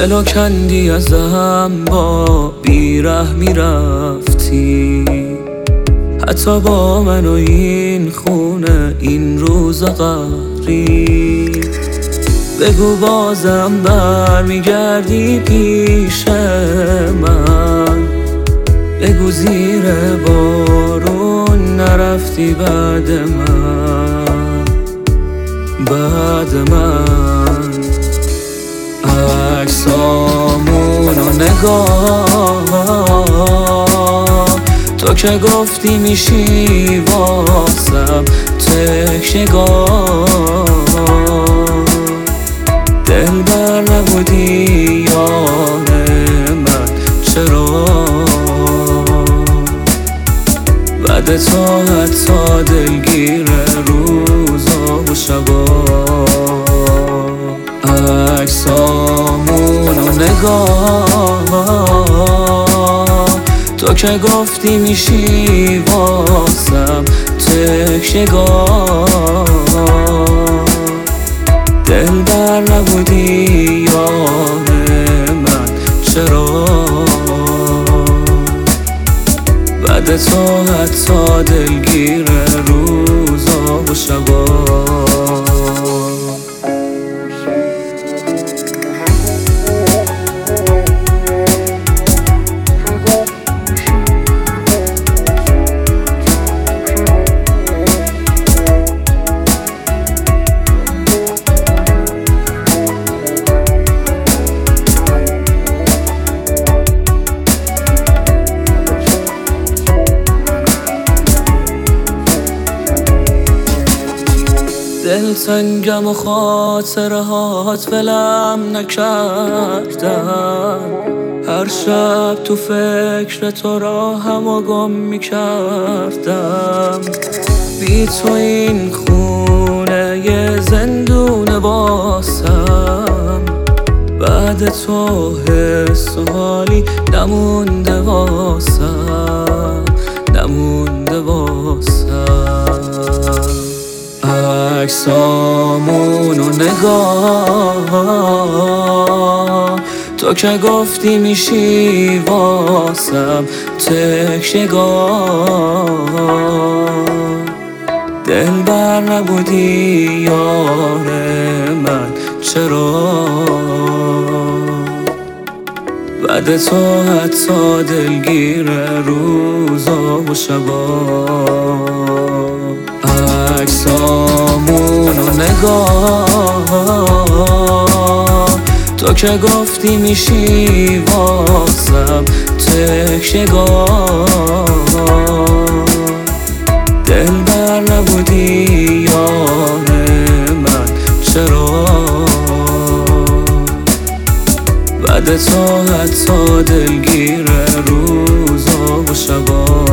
دلو کندی ازم، با بیرحمی رفتی، حتی با من و این خونه این روزا قهری. بگو بازم برمیگردی پیش من، بگو زیر بارون نرفتی بعد من عکسامونو نگاه، تو که گفتی میشی واسم تکشگاه. دل بر نبودی یار من، چرا بعد تو حتی دلگیر روزا و شبا. عکسامونو نگاه، تو که گفتی میشی واسم تکشگاه. دل بر نبودی یار من، چرا بعد تو حتی دلگیر روزا و شبا. دلتنگم و خاطره هات ولم نکردن، هر شب تو فکر تو راهم و گم میکردم. بی تو این خونه یه زندون واسم، بعد تو حس و حالی نمونده واسم، نمونده واسم. عکسامونو نگاه، تو که گفتی میشی واسم تکشگاه. دل بر نبودی یار من، چرا بعد تو حتی دلگیر روزا و شبا. عکسامونو نگاه، تو که گفتی میشی واسم تکشگاه. دل بر نبودی یار من، چرا بعد تو حتی دلگیر روزا و شبا.